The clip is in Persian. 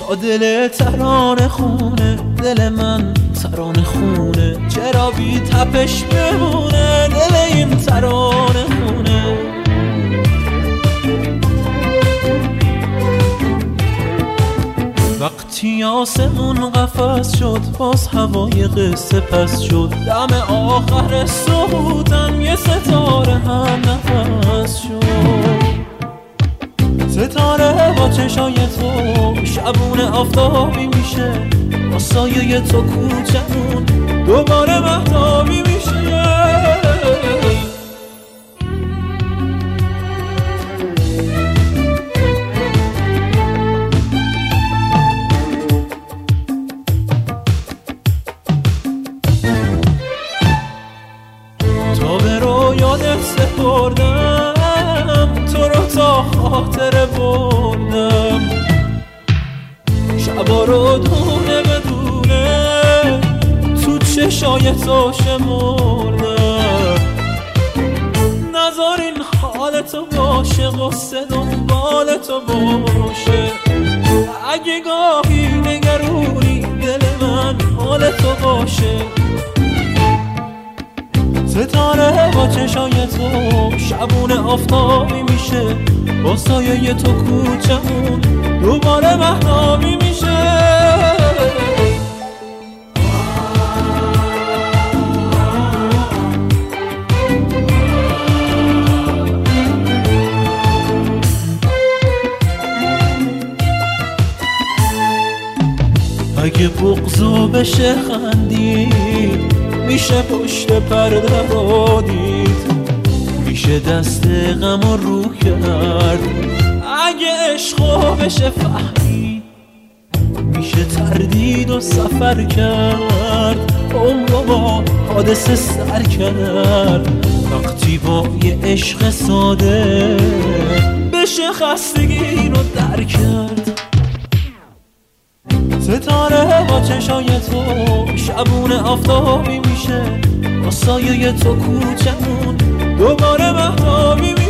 تا دل ترانه خونه، دل من ترانه خونه، چرا بی تپش بمونه دل این ترانه خونه. وقتی آسمون قفس شد باز هوای قصه پس شد، دم آخر صبحتن یه ستاره هم نفس شد. ستاره با چشای تو شبونه آفتابی میشه، با سایه تو کوچمون دوباره مهتابی میشه. تا به رویات سپردم تو رو تا خاطره بردم، شبا رو دونه بدونه تو چشای تو شمردم. نذار این حال تو باشه قصه دنبال تو باشه، اگه گاهی نگرونی دل من حال تو باشه. ستاره با چشای تو شبونه آفتابی میشه، با سایه تو کوچمون دوباره مهتابی میشه. اگه بغضو بشه خندید، میشه پشت پرده رو دید، میشه دست غم رو کرد. اگه عشقو بشه فهمید، میشه تردید و سفر کرد، عمرو با حادثه سر کرد. وقتی با یه عشق ساده بشه خستگی رو در کرد. ستاره با چشای تو شبونه آفتابی میشه، با سایه تو کوچمون دوباره مهتابی میشه.